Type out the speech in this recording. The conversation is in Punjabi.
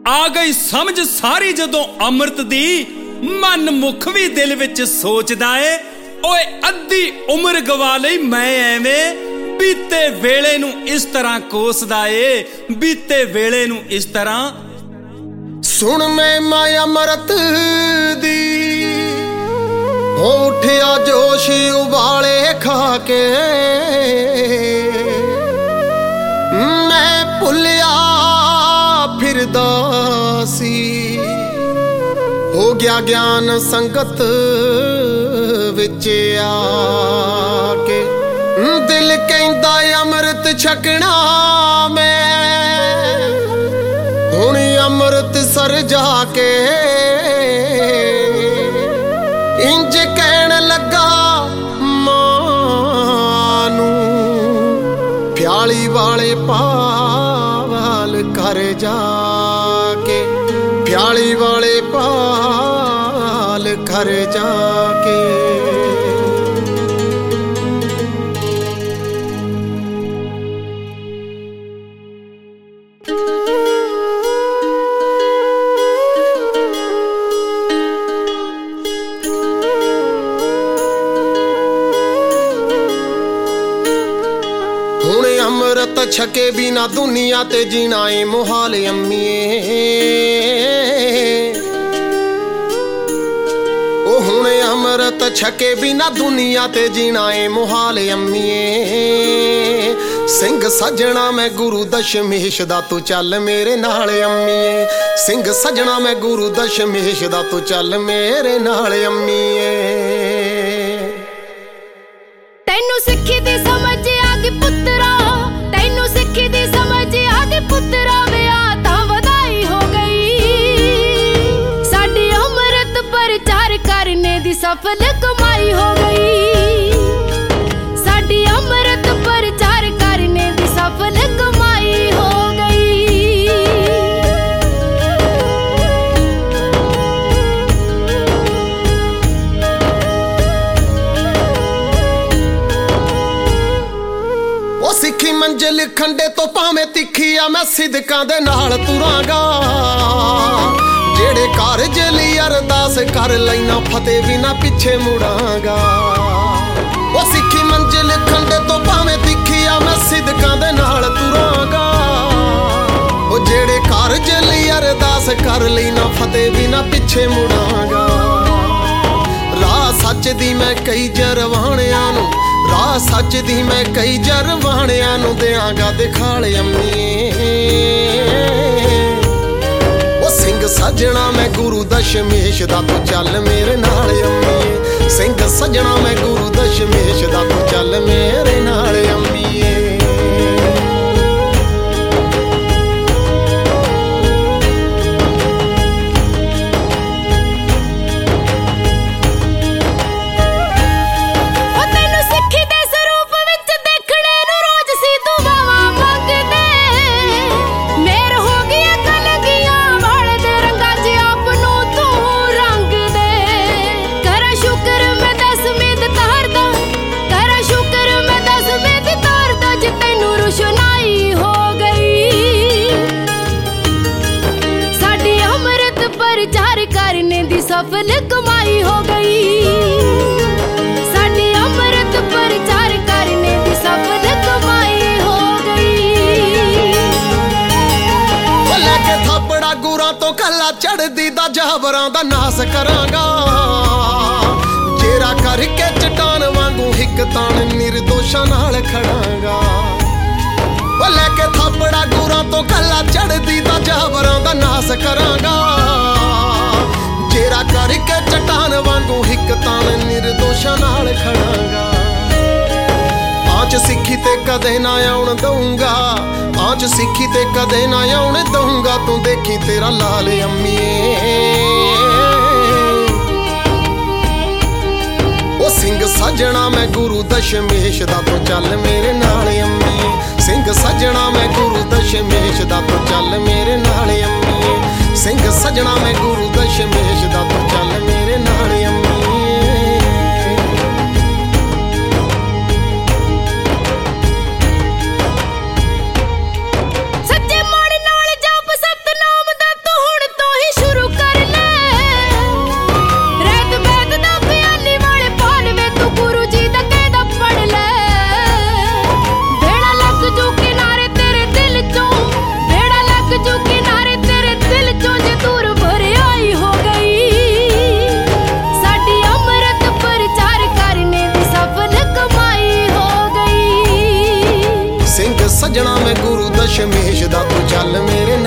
ਆ ਗਈ ਸਮਝ ਸਾਰੀ ਜਦੋਂ ਅੰਮ੍ਰਿਤ ਦੀ, ਮਨ ਮੁਖ ਵੀ ਦਿਲ ਵਿੱਚ ਸੋਚਦਾ ਏ, ਓਏ ਅੱਧੀ ਉਮਰ ਗਵਾ ਲਈ ਮੈਂ ਐਵੇਂ, ਬੀਤੇ ਵੇਲੇ ਨੂੰ ਇਸ ਤਰ੍ਹਾਂ ਕੋਸਦਾ ਏ, ਬੀਤੇ ਵੇਲੇ ਨੂੰ ਇਸ ਤਰ੍ਹਾਂ। ਸੁਣ ਮੈਂ ਮਾਇਆ ਅੰਮ੍ਰਿਤ ਦੀ, ਹੋ ਉੱਠਿਆ ਜੋਸ਼ ਉਬਾਲੇ ਖਾ ਕੇ, ਮੈਂ ਭੁੱਲਿਆ ਫਿਰਦਾ ਸੀ, ਹੋ ਗਿਆ ਗਿਆਨ ਸੰਗਤ ਵਿੱਚ ਆ ਕੇ। ਦਿਲ ਕਹਿੰਦਾ ਅੰਮ੍ਰਿਤ ਛਕਣਾ ਮੈਂ, ਹੁਣ ਅੰਮ੍ਰਿਤ ਸਰ ਜਾ ਕੇ, ਇੰਜ ਕਹਿਣ ਲੱਗਾ ਮਾਂ ਨੂੰ, ਪਿਆਲੀ ਵਾਲੇ ਪਾਲ ਕਰ ਜਾ ਕੇ, ਪਿਆਲੀ ਵਾਲੇ ਪਾਲ ਕਰ ਜਾ ਕੇ। ਹੁਣ ਅੰਮ੍ਰਿਤ ਛਕੇ ਬਿਨਾ ਦੁਨੀਆ ਤੇ ਜੀਣਾ ਏ ਮੁਹਾਲ ਅੰਮੀਏ, ਉਹ ਹੁਣ ਅੰਮ੍ਰਿਤ ਛਕੇ ਬਿਨਾ ਦੁਨੀਆ ਤੇ ਜੀਣਾ ਏ ਮੁਹਾਲ ਅੰਮੀਏ। ਸਿੰਘ ਸਜਣਾ ਮੈਂ ਗੁਰੂ ਦਸ਼ਮੇਸ਼ ਦਾ, ਤੂੰ ਚੱਲ ਮੇਰੇ ਨਾਲ ਅੰਮੀਏ, ਸਿੰਘ ਸਜਣਾ ਮੈਂ ਗੁਰੂ ਦਸ਼ਮੇਸ਼ ਦਾ, ਤੂੰ ਚੱਲ ਮੇਰੇ ਨਾਲ ਅੰਮੀਏ। ਤੈਨੂੰ ਸਿੱਖੀ ਦੀ ਸਮਝ ਆ ਗਈ ਪੁੱਤਰਾ, ਤੈਨੂੰ ਸਿੱਖੀ ਦੀ ਸਮਝ ਆ ਗਈ ਪੁੱਤਰਾ, ਵਿਆਹ ਤਾਂ ਵਧਾਈ ਹੋ ਗਈ, ਸਾਡੀ ਅੰਮ੍ਰਿਤ ਪ੍ਰਚਾਰ ਕਰਨੇ ਦੀ ਸਫਲ ਕਮਾਈ ਹੋ ਗਈ, ਸਾਡੀ ਅੰਮ੍ਰਿਤ ਪ੍ਰਚਾਰ ਕਰਨੇ ਦੀ ਸਫਲ ਕਮਾਈ ਹੋ ਗਈ। ਉਹ ਸਿੱਖੀ ਮੰਜ਼ਿਲ ਖੰਡੇ ਤੋਂ ਭਾਵੇਂ ਤਿੱਖੀ ਆ, ਮੈਂ ਸਿਦਕਾਂ ਦੇ ਨਾਲ ਤੁਰਾਂਗਾ, ਜਿਹੜੇ ਕਾਰਜ ਲਈ ਅਰਦਾਸ ਕਰ ਲੈਣਾ ਫਤਿਹ ਵੀ ਨਾ ਪਿੱਛੇ ਮੁੜਾਂਗਾ। ਉਹ ਸਿੱਖੀ ਮੰਜ਼ਿਲ ਖੰਡੇ ਤੋਂ ਭਾਵੇਂ ਤਿੱਖੀ ਆ, ਮੈਂ ਸਿਦਕਾਂ ਦੇ ਨਾਲ ਤੁਰਾਂਗਾ, ਉਹ ਜਿਹੜੇ ਕਾਰਜ ਲਈ ਅਰਦਾਸ ਕਰ ਲੈਣਾ ਫਤਿਹ ਵੀ ਨਾ ਪਿੱਛੇ ਮੁੜਾਂਗਾ। ਰਾਹ ਸੱਚ ਦੀ ਮੈਂ ਕਈ ਜਰਵਾਣਿਆਂ ਨੂੰ, ਰਾਹ ਸੱਚ ਦੀ ਮੈਂ ਕਈ ਜਰਵਾਣਿਆਂ ਨੂੰ ਦਿਆਂਗਾ ਦਿਖਾਲ ਅੰਮੀਏ। ਉਹ ਸਿੰਘ ਸਜਣਾ ਮੈਂ ਗੁਰੂ ਦਸ਼ਮੇਸ਼ ਦਾ, ਤੂੰ ਚੱਲ ਮੇਰੇ ਨਾਲ ਅੰਮੀਏ, ਸਿੰਘ ਸਜਣਾ ਮੈਂ ਗੁਰੂ ਦਸ਼ਮੇਸ਼ ਦਾ, ਤੂੰ ਚੱਲ ਮੇਰੇ ਨਾਲ ਅੰਮੀਏ। ਸਫਲ ਕਮਾਈ ਹੋ ਗਈ, ਸਾਡੀ ਅੰਮ੍ਰਿਤ ਪ੍ਰਚਾਰ ਕਰਨੇ ਦੀ ਸਫਲ ਕਮਾਈ ਹੋ ਗਈ। ਲੈ ਕੇ ਥਾਪੜਾ ਗੁਰਾਂ ਤੋਂ ਕੱਲਾ ਚੜਦੀ ਦਾ ਜਾਬਰਾਂ ਦਾ ਨਾਸ ਕਰਾਂਗਾ, ਜੇਰਾ ਕਰਕੇ ਚਟਾਨ ਵਾਂਗੂ ਹਿੱਕ ਤਾਣ ਨਿਰਦੋਸ਼ਾਂ ਨਾਲ ਖੜਾਂਗਾ। ਲੈ ਕੇ ਥਾਪੜਾ ਗੁਰਾਂ ਤੋਂ ਕੱਲਾ ਚੜਦੀ ਦਾ ਜਾਬਰਾਂ ਦਾ ਨਾਸ ਕਰਾਂਗਾ, ਜੇਰਾ ਕਰਕੇ ਚਟਾਨ ਵਾਂਗੂ ਹਿੱਕ ਤਾਣ ਨਿਰਦੋਸ਼ਾਂ ਨਾਲ ਖੜਾਂਗਾ। ਆਂਚ ਸਿੱਖੀ ਤੇ ਕਦੇ ਨਾ ਆਉਣ ਦਊਂਗਾ, ਆਂਚ ਸਿੱਖੀ ਤੇ ਕਦੇ ਨਾ ਆਉਣ ਦਊਂਗਾ, ਤੂੰ ਦੇਖੀ ਤੇਰਾ ਲਾਲ ਅੰਮੀਏ। ਉਹ ਸਿੰਘ ਸਜਣਾ ਮੈਂ ਗੁਰੂ ਦਸ਼ਮੇਸ਼ ਦਾ, ਤੂੰ ਚੱਲ ਮੇਰੇ ਨਾਲ ਅੰਮੀਏ, ਸਿੰਘ ਸਜਣਾ ਮੈਂ ਗੁਰੂ ਦਸ਼ਮੇਸ਼ ਦਾ, ਤੂੰ ਚੱਲ ਮੇਰੇ ਨਾਲ ਅੰਮੀਏ, ਸਿੰਘ ਸਜਣਾ ਮੈਂ ਗੁਰੂ ਦਸ਼ਮੇਸ਼ ਦਾ, ਤੂੰ ਚੱਲ ਮੇਰੇ ਨਾਲ ਅੰਮੀਏ। ਸੱਚੇ ਮਨ ਨਾਲ ਜਪ ਸਤਨਾਮ ਦਾ ਤੂੰ ਸੱਜਣਾ ਮੈਂ ਗੁਰੂ ਦਸ਼ਮੇਸ਼ ਦਾ, ਤੂੰ ਚੱਲ ਮੇਰੇ